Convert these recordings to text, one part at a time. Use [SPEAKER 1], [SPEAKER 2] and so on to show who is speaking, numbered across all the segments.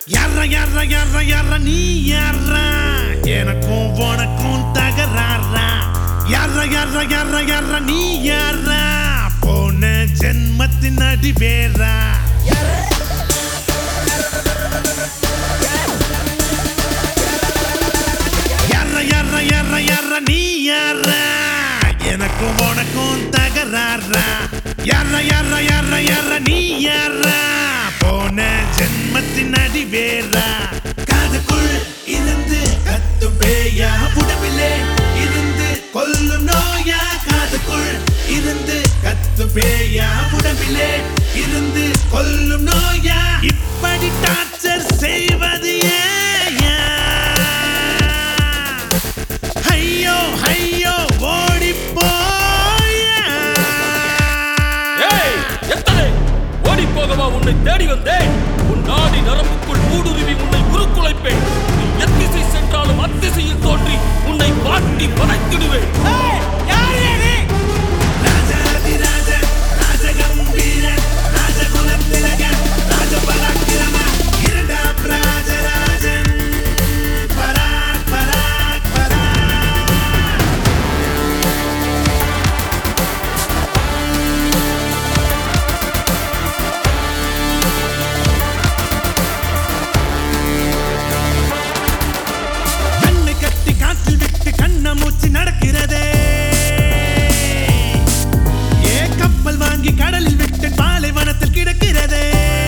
[SPEAKER 1] யாரா யாரா யாரா யாரா நீ யாரா எனக்கும் உனக்கும் தகராறா யாரா யாரா யாரா யாரா நீ யாரா போன ஜென்மத்தின் அடி வேறா யாரா யாரா யாரா யாரா நீ யாரா எனக்கும் உனக்கும் தகராறா யாரா யாரா யாரா யாரா நீ யாரா போன ஜென்மத்தின் அடி வேறா காதுக்குள் இருந்து கத்தும் பேயா உடம்பிலே இருந்து கொல்லும் நோயா காதுக்குள் இருந்து கத்தும் பேயா உடம்பிலே இருந்து கொல்லும் நோயா இப்படி டார்ச்சர் செய்வது ஏயா ஐயோ ஐயோ ஓடி போயா
[SPEAKER 2] எத்தனை ஓடி போகவா உன்னை தேடி வந்தேன் உன் நாடி நரம்புக்குள் ஊடுருவி உன்னை உருக்குலைப்பேன் நீ எத்திசை சென்றாலும் அத்திசையில் தோன்றி உன்னை வாட்டி வளைத்திடுவேன்
[SPEAKER 1] மூச்சு நடக்கிறதே ஏ கப்பல் வாங்கி கடலில் விட்டு பாலைவனத்தில் கிடக்கிறதே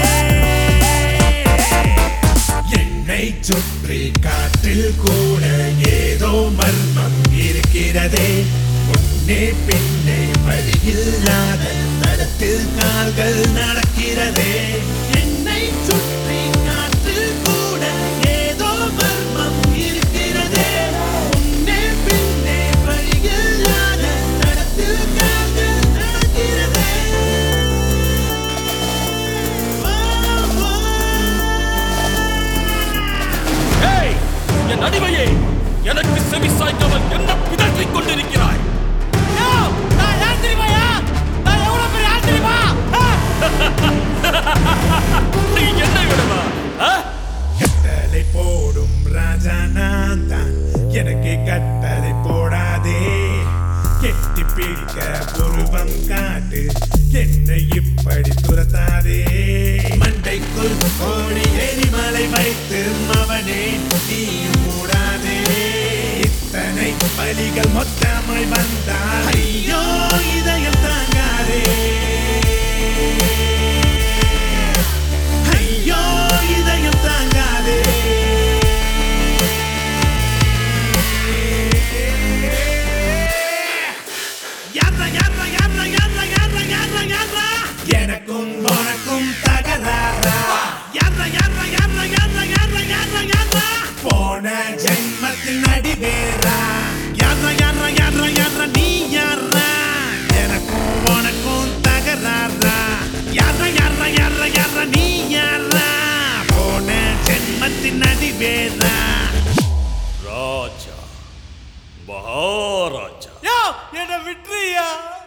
[SPEAKER 1] என்னை சுற்றி காற்றில் கூட ஏதோ மர்மம் இருக்கிறதே முன்னே பின்னே வழியில்லாத தடத்தில் கால்கள் நடக்கிறதே என்னை சுற்றி காற்றில் கூட ஏதோ மர்மம் இருக்கிறதே
[SPEAKER 2] நடிவையே எனக்கு செவி சாய்ந்தவன் என்ன பிதற்றிக் கொண்டிருக்கிறாய் நீ என்னை விடவா
[SPEAKER 1] கட்டளை போடும் ராஜா நான் தான் எனக்கு கட்டளை போடாதே கெட்டி பிடிக்க உருவம் காட்டு என்னை இப்படி துரத்தாதே மண்டைக்குள் கோடி எரிமலை வைத்து அவனே நீயும் மூடாதே இத்தனை பலிகள் மொத்தமாய் வந்தால் ஐயோ இதயம் தாங்காதே ஐயோ இதயம் தாங்காதே யாரா யாரா யாரா யாரா யாரா யாரா யாரா எனக்கும் உனக்கும் தகராறா யாரா யாரா யாரா யாரா யாரா யாரா யாரா போன ஜென்மத்தில் அடி வேறா யாரா யாரா யாரா யாரா நீ யாரா எனக்கும் உனக்கும் தகராறா யாரா யாரா யாரா யாரா நீ யாரா போன ஜென்மத்தின் அடி வேறா
[SPEAKER 2] ராஜா மகாராஜா
[SPEAKER 3] என்ன விட்டுறியா